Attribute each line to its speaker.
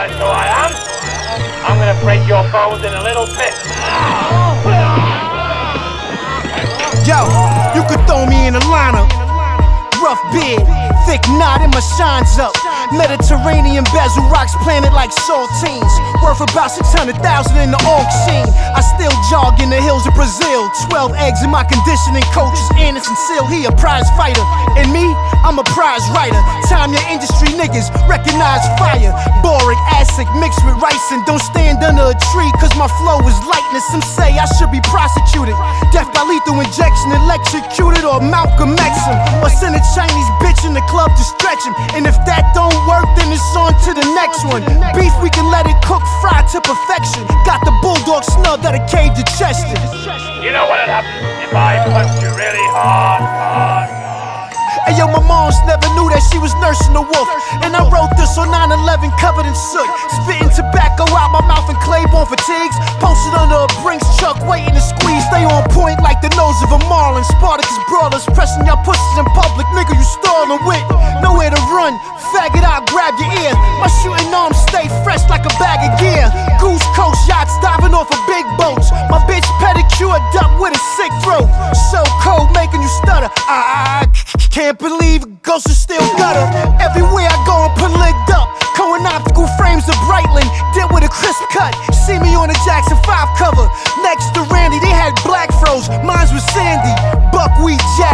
Speaker 1: realize who I am? I'm gonna break your bones in a little bit.
Speaker 2: Yo, you could throw me in a lineup. Rough beard, thick knot and my shines up. Mediterranean bezel rocks planted like saltines. Worth about 600,000 in the auction. I still jog in the hills of Brazil. 12 eggs in my conditioning coach is Anderson Seal. He a prize fighter, and me, I'm a prize writer. Time your industry niggas recognize fire. Boric acid mixed with ricin. Don't stand under a tree cause my flow is lightness. Some say I should be prosecuted. Death by lethal injection, electrocuted, or Malcolm X him. Or send a Chinese bitch in the club to stretch him. And if that don't work, then it's on to the next one. Beef, we can let it cook, fry to perfection. Got the bulldog snub that a cave to Chester.
Speaker 1: You know what'd happen if I punched you really hard?
Speaker 2: Ayo, my moms never knew that she was nursing a wolf. And I wrote this on 9/11 covered in soot. Spitting tobacco out my mouth and Claiborne fatigues. Posted under a Brinks truck waiting to squeeze. Stay on point like the nose of a marlin. Spartacus brawlers pressing your pussies in public. Nigga, you stalling with nowhere to run. Faggot, I'll grab your ear. My shooting arms stay fresh like a bag of gear. Goose Coast yachts diving off of big boats. My bitch pedicured up with a sick throat. So cold making you stutter. I can't believe ghosts are still gutter. Everywhere I go I'm put licked up. Cohen optical frames of Breitling. Did with a crisp cut. See me on the Jackson 5 cover. Next to Randy they had black froze. Mine's was Sandy. Buckwheat jack.